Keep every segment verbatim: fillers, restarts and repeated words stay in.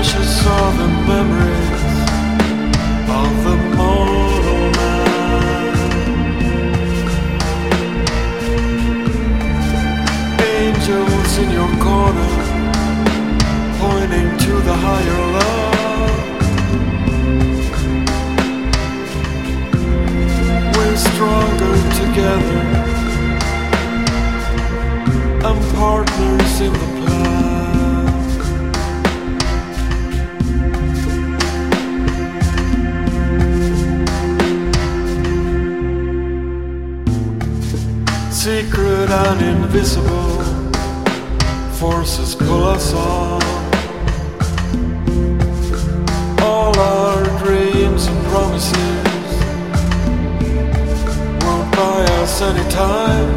Precious are the memories of the mortal man. Angels in your corner, pointing to the higher love. We're stronger together, and partners in the plan. Secret and invisible forces pull us on. All our dreams and promises won't buy us any time.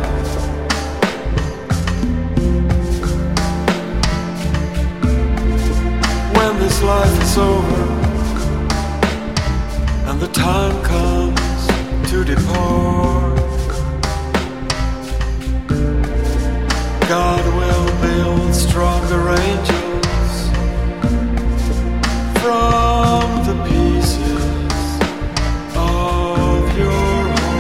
When this life is over and the time comes to depart, God will build stronger angels from the pieces of your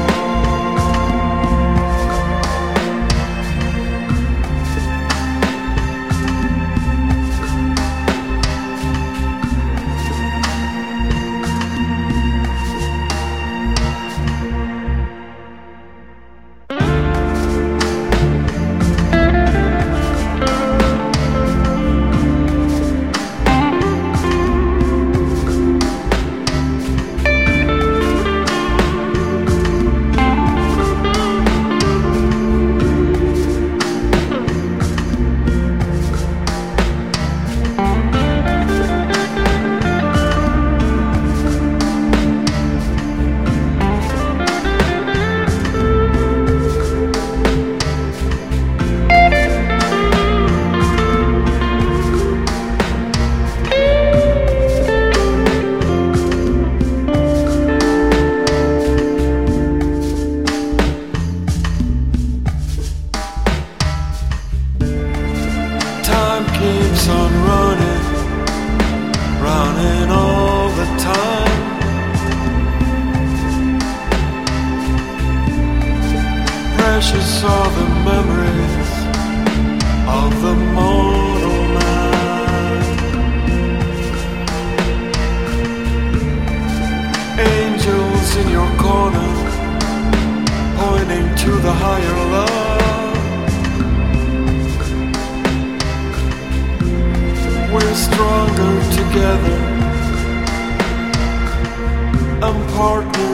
keeps on running, running all the time. Precious are the memories of the mortal man. Angels in your corner, pointing to the higher love. We're stronger together, and partners